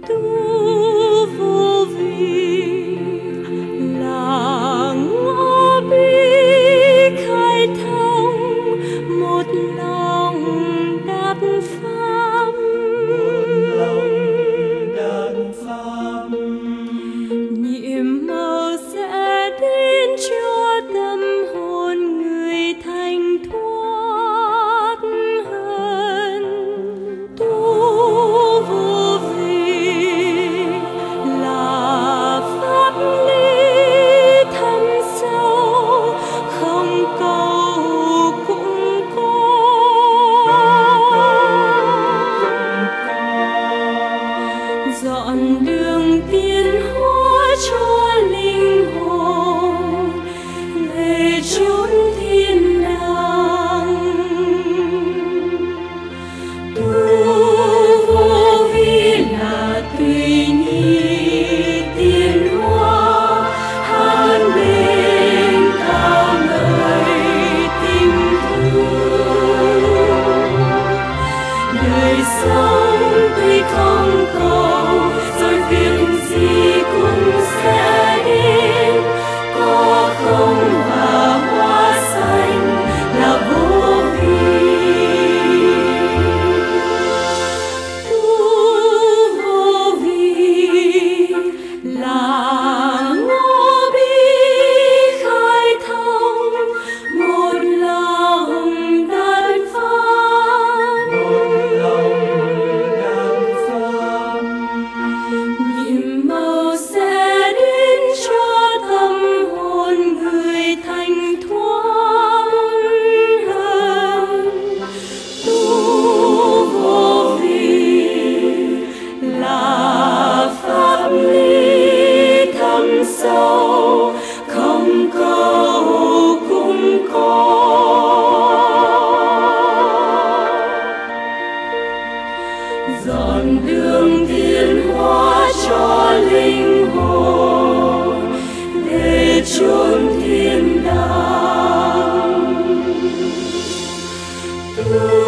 tu vô vi là ngõ bí khai thông một lòng đạt pháp, nhiệm màu sẽ đến cho tâm hồn người thanh thoát hơn. Tu vô vi là pháp lý thâm sâu, không cầu cũng có. Dọn đường tiến hóa cho linh hồn về chốn thiên đàng. Tu vô vi là tùy nhi tiến hóa, han bên cao ngợi tình thương. Đời sống tuy không cầu, rồi việc gì cũng sẽ đến, có không và hoa xanh là vô vi. Tu vô vi là ngõ bí khai thông, một lòng đạt pháp. Nhiệm màu sẽ đến cho tâm hồn người thanh thoát hơn. Tu vô vi là pháp lý thâm sâu, không cầu cũng có. Dọn đường tiến hóa cho linh hồn về chốn thiên đàng.